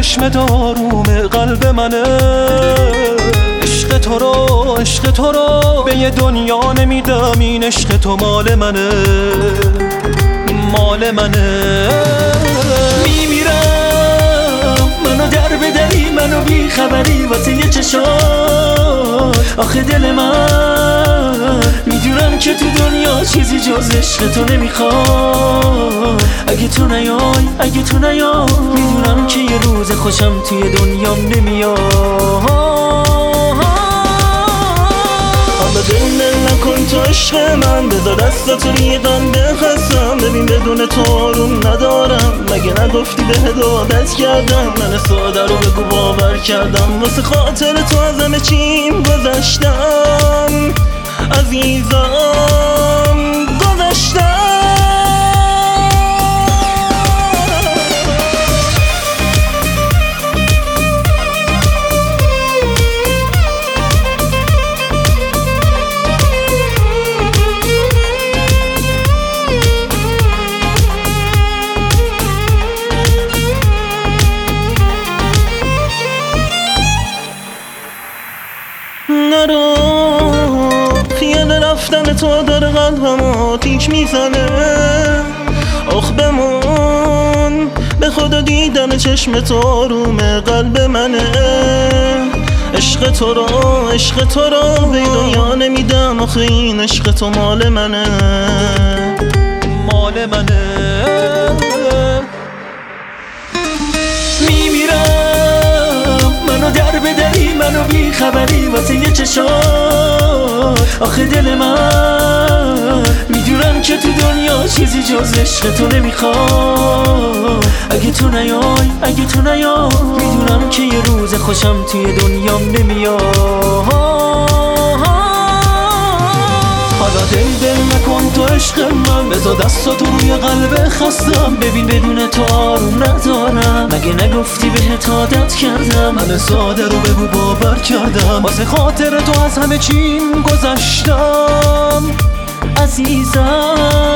چشمت آروم قلب منه. عشق تو رو به یه دنیا نمیدم، این عشق تو مال منه، مال منه. میمیرم منو در بدری، منو بی خبری واسه یه چشات. آخه دل من میدونم که تو دنیا چیزی جز عشق تو نمیخواد. اگه تو نیای میدونم که یه روز خوشم توی دنیام نمیاد. حالا دل نکن تو عشق من، بذار دستاتو روی قلب بخستم. ببین بدون تو آروم ندارم، مگه نگفتی بهت عادت کردم. من ساده رو بگو باور کردم، واسه خاطر تو از همه چیم گذشتم عزیزم، گذشتم. نرو خیال رفتن تو داره قلبم آتیش میزنه. آخ بمون به خدا دیدن چشم تو آروم قلب منه. عشق تو رو به دنیا نمیدم، آخه این عشق تو مال منه، مال منه. منو در بدری، منو بی خبری واسه یه چشات. آخه دل من میدونم که تو دنیا چیزی جز عشق تو نمیخواد. اگه تو نیای میدونم که یه روز خوشم توی دنیام نمیاد. حالا دل نکن تو عشق من، بذار دستاتو روی قلب خستم. ببین بدون تو آروم ندارم، مگه نگفتی بهت عادت کردم. من ساده رو بگو باور کردم، واسه خاطر تو از همه چیم گذشتم عزیزم.